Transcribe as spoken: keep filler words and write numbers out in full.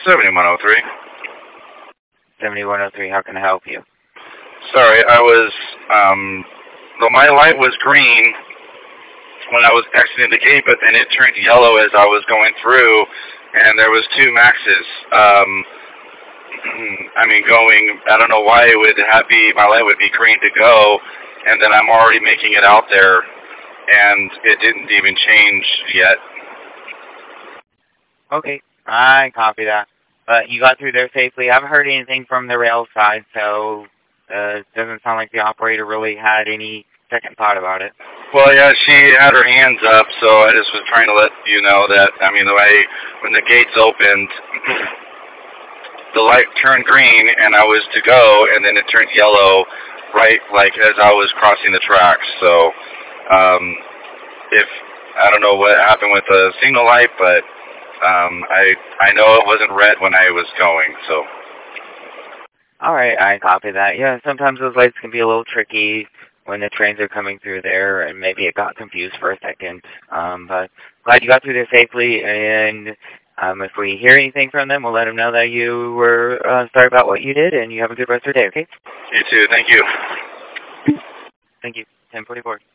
seventy-one oh three. seventy-one oh three, how can I help you? Sorry, I was, um, well, my light was green when I was exiting the gate, but then it turned yellow as I was going through, and there was two Maxes. Um, I mean, going, I don't know why it would have be, my light would be green to go, and then I'm already making it out there, and it didn't even change yet. Okay, I copy that. But you got through there safely. I haven't heard anything from the rail side, so uh, it doesn't sound like the operator really had any second thought about it. Well, yeah, she had her hands up, so I just was trying to let you know that, I mean, the way, when the gates opened, the light turned green, and I was to go, and then it turned yellow right, like, as I was crossing the tracks. So, um, if, I don't know what happened with the signal light, but um, I, I know it wasn't red when I was going, so. All right, I copy that. Yeah, sometimes those lights can be a little tricky when the trains are coming through there, and maybe it got confused for a second. Um, but glad you got through there safely, and um, if we hear anything from them, we'll let them know that you were uh, sorry about what you did, and you have a good rest of your day, okay? You too, thank you. Thank you. ten forty-four.